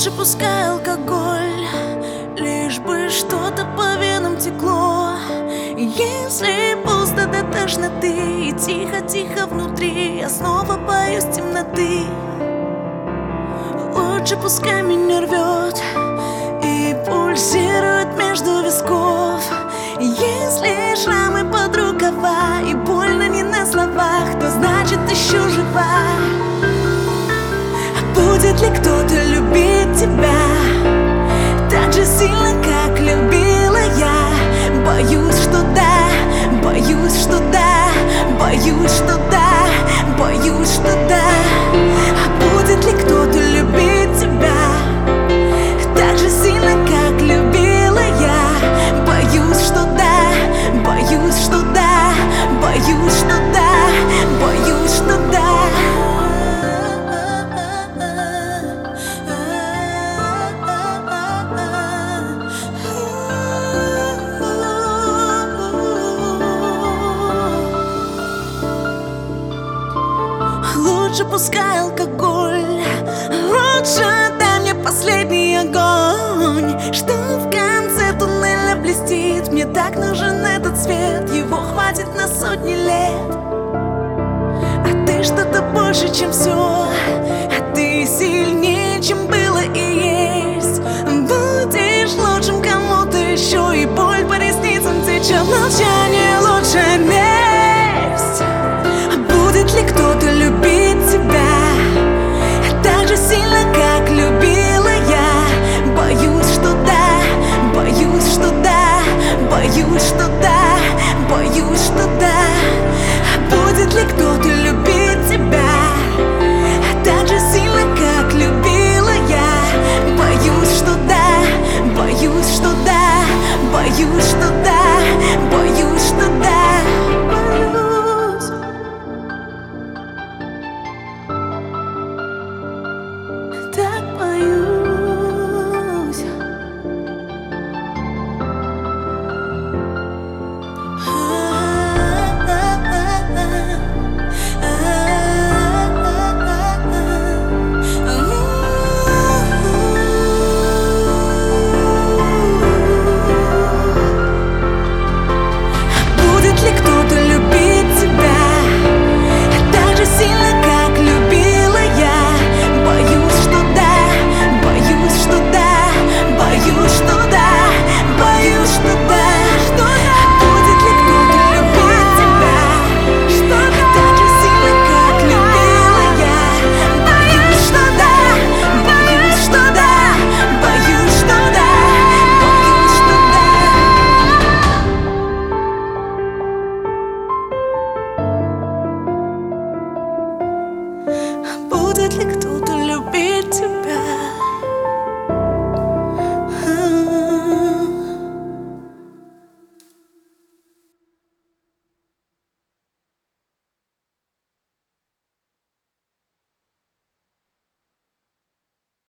Лучше пускай алкоголь, лишь бы что-то по венам текло. Если пусто до тошноты и тихо-тихо внутри, я снова боюсь темноты. Лучше пускай меня рвет и пульсирует между висков. Если шрамы под рукава и больно не на словах, то значит еще жива. Будет ли кто-то любить тебя так же сильно, как любила я? Боюсь, что да, боюсь, что да, боюсь, что да, боюсь, что да. Будет ли кто-то любить тебя так же сильно, как любила я? Боюсь, что да, боюсь, что да, боюсь, что да, боюсь, что да. Лучше пускай алкоголь, лучше дай мне последний огонь, что в конце туннеля блестит. Мне так нужен этот свет, его хватит на сотни лет. А ты что-то больше, чем все, а ты сильнее.